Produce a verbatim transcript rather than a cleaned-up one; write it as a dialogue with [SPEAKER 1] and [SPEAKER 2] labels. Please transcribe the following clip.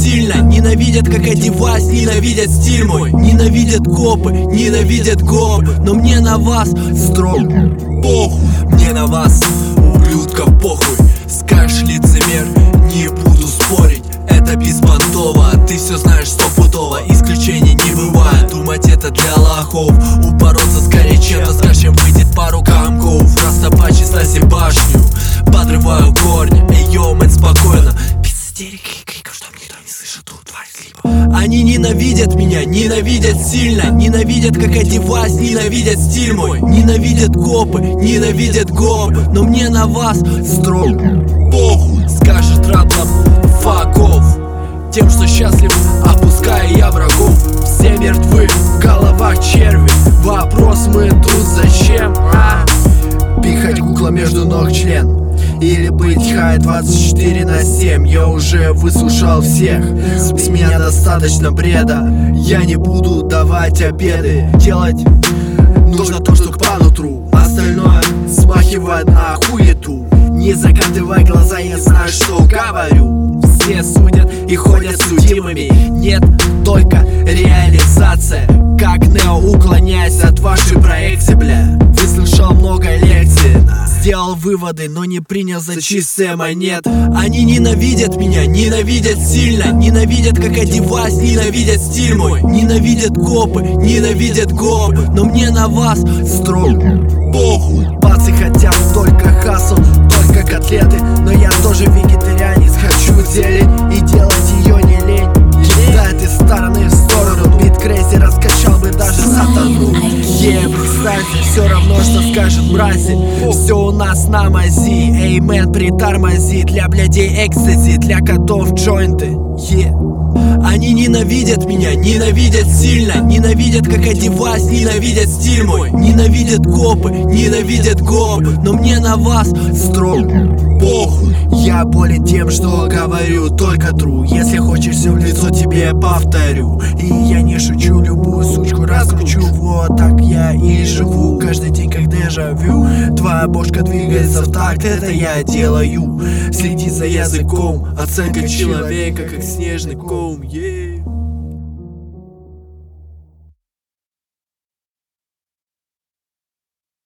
[SPEAKER 1] сильно. Ненавидят, как одеваюсь, ненавидят стиль мой. Ненавидят копы, ненавидят гопы. Но мне на вас строго похуй. Мне на вас, ублюдков, похуй. Скажешь, лицемер, не буду спорить. Это беспонтово, ты все знаешь стопудово. Исключений не бывает, думать это для лохов. Упороться скорее чем-то, скажешь, чем выйдет пару комков. Растопачь сносим башню, подрываю корни. Эй, йоу, мэн, спокойно. Без истерик и криков, чтоб никто не слышал тут тварь. Они ненавидят меня, ненавидят сильно. Ненавидят, как одеваюсь, ненавидят стиль мой. Ненавидят копы, ненавидят гопы. Но мне на вас строго похуй. Скажет ратлап, fuck off. Тем, что счастлив, опуская я врагов. Все мертвы, в головах черви. Вопрос мы тут зачем, а? Пихать кукла между ног член. Или быть хай двадцать четыре на семь. Я уже выслушал всех, с меня достаточно бреда. Я не буду давать обеды. Делать нужно то, что по нутру. Остальное смахивает на хуету. Не закатывай глаза, я знаю, что говорю. Все судят и ходят судимыми. Нет, только реализация. Как Нео, уклоняясь от вашей проекции, бля. Выслушал много лекций, сделал выводы, но не принял за чистые монеты. Они ненавидят меня, ненавидят сильно. Ненавидят, как одеваюсь, ненавидят стиль мой. Ненавидят копы, ненавидят гопы. Но мне на вас строго похуй. Пацы хотят только хасл, только котлеты. Но я тоже вегетарианец, хочу зелень и делать ее не лень. Кидает из стороны в сторону, бит крейзи раскачал бы даже сатану. Е, представь, все равно, что скажет мрази. Все у нас на мази, эй, мэн, притормози. Для блядей экстази, для котов джойнты. Е. Они ненавидят меня, ненавидят сильно. Ненавидят, как одеваюсь, ненавидят стиль мой. Ненавидят копы, ненавидят гопы. Но мне на вас строго похуй. Я болен тем, что говорю только true. Если хочешь все в лицо, тебе повторю. И я не шучу, любую сучку раскручу. Вот так я и живу каждый день, как дежавю. Твоя бошка двигается в такт, это я делаю. Следи за языком, оценка человека, как снежный ком. Yeah.